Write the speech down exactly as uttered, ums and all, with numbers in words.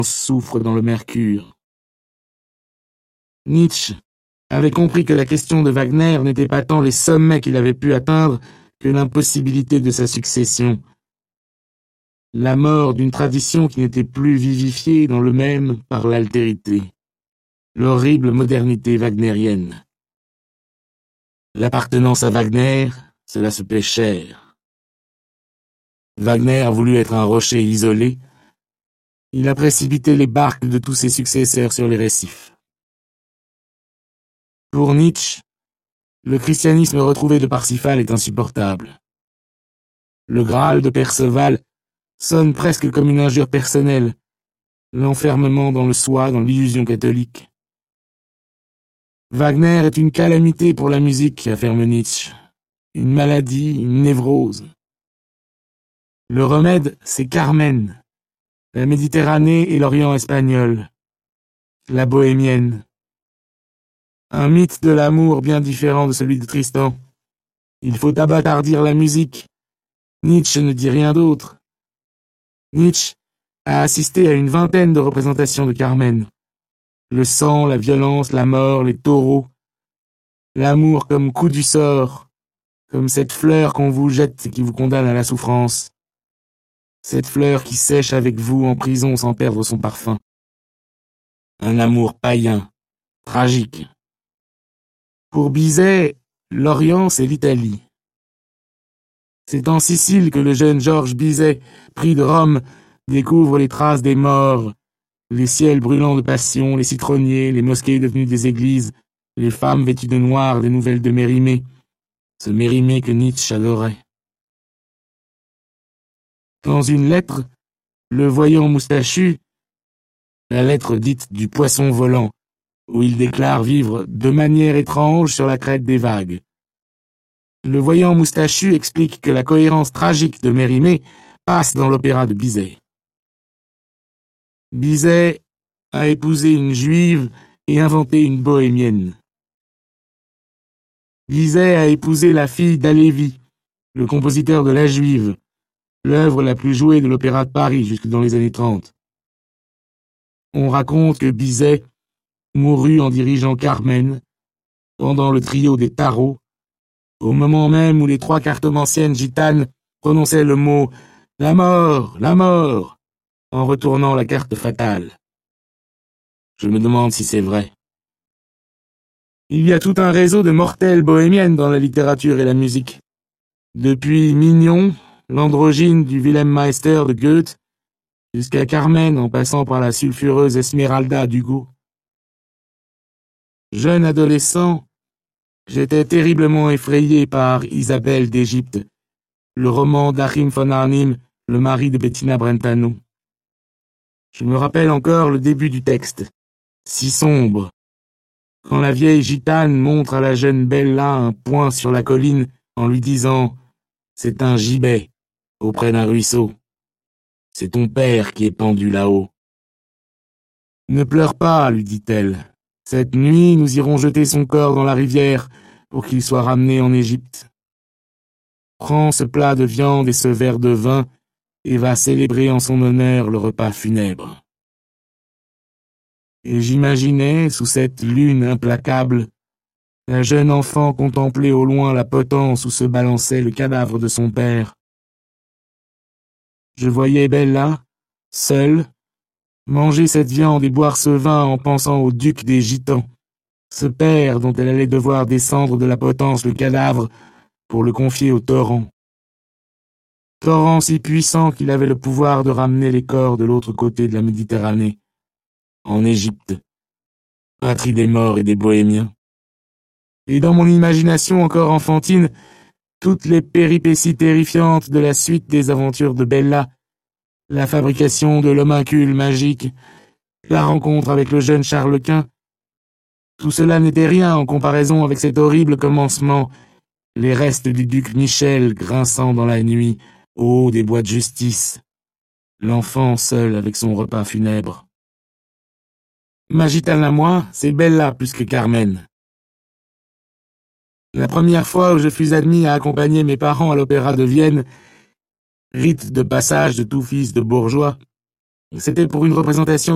souffre dans le mercure. Nietzsche avait compris que la question de Wagner n'était pas tant les sommets qu'il avait pu atteindre que l'impossibilité de sa succession. La mort d'une tradition qui n'était plus vivifiée dans le même par l'altérité. L'horrible modernité wagnérienne. L'appartenance à Wagner, cela se paie cher. Wagner a voulu être un rocher isolé. Il a précipité les barques de tous ses successeurs sur les récifs. Pour Nietzsche, le christianisme retrouvé de Parsifal est insupportable. Le Graal de Perceval sonne presque comme une injure personnelle, l'enfermement dans le soi, dans l'illusion catholique. Wagner est une calamité pour la musique, affirme Nietzsche. Une maladie, une névrose. Le remède, c'est Carmen, la Méditerranée et l'Orient espagnol, la bohémienne. Un mythe de l'amour bien différent de celui de Tristan. Il faut abattardir la musique. Nietzsche ne dit rien d'autre. Nietzsche a assisté à une vingtaine de représentations de Carmen. Le sang, la violence, la mort, les taureaux. L'amour comme coup du sort, comme cette fleur qu'on vous jette et qui vous condamne à la souffrance. Cette fleur qui sèche avec vous en prison sans perdre son parfum. Un amour païen, tragique. Pour Bizet, l'Orient, c'est l'Italie. C'est en Sicile que le jeune Georges Bizet, pris de Rome, découvre les traces des morts, les ciels brûlants de passion, les citronniers, les mosquées devenues des églises, les femmes vêtues de noir, des nouvelles de Mérimée, ce Mérimée que Nietzsche adorait. Dans une lettre, le voyant moustachu, la lettre dite du poisson volant, où il déclare vivre de manière étrange sur la crête des vagues. Le voyant moustachu explique que la cohérence tragique de Mérimée passe dans l'opéra de Bizet. Bizet a épousé une juive et inventé une bohémienne. Bizet a épousé la fille d'Halévy, le compositeur de La Juive, l'œuvre la plus jouée de l'Opéra de Paris jusque dans les années trente. On raconte que Bizet mourut en dirigeant Carmen, pendant le trio des tarots, au moment même où les trois cartomanciennes gitanes prononçaient le mot « La mort, la mort !» en retournant la carte fatale. Je me demande si c'est vrai. Il y a tout un réseau de mortelles bohémiennes dans la littérature et la musique. Depuis Mignon, l'androgyne du Wilhelm Meister de Goethe, jusqu'à Carmen en passant par la sulfureuse Esmeralda d'Hugo. Jeune adolescent, j'étais terriblement effrayé par Isabelle d'Égypte, le roman d'Achim von Arnim, le mari de Bettina Brentano. Je me rappelle encore le début du texte, si sombre, quand la vieille gitane montre à la jeune Bella un point sur la colline en lui disant « C'est un gibet, auprès d'un ruisseau. C'est ton père qui est pendu là-haut. » « Ne pleure pas, lui dit-elle. Cette nuit, nous irons jeter son corps dans la rivière pour qu'il soit ramené en Égypte. Prends ce plat de viande et ce verre de vin et va célébrer en son honneur le repas funèbre. » Et j'imaginais, sous cette lune implacable, la jeune enfant contempler au loin la potence où se balançait le cadavre de son père. Je voyais Bella, seule, manger cette viande et boire ce vin en pensant au duc des Gitans, ce père dont elle allait devoir descendre de la potence le cadavre pour le confier au torrent. Torrent si puissant qu'il avait le pouvoir de ramener les corps de l'autre côté de la Méditerranée, en Égypte, patrie des morts et des bohémiens. Et dans mon imagination encore enfantine, toutes les péripéties terrifiantes de la suite des aventures de Bella, la fabrication de l'homuncule magique, la rencontre avec le jeune Charles Quint, tout cela n'était rien en comparaison avec cet horrible commencement, les restes du duc Michel grinçant dans la nuit, au haut des bois de justice, l'enfant seul avec son repas funèbre. Ma gitane à moi, c'est Bella plus que Carmen. La première fois où je fus admis à accompagner mes parents à l'Opéra de Vienne, rite de passage de tout fils de bourgeois, c'était pour une représentation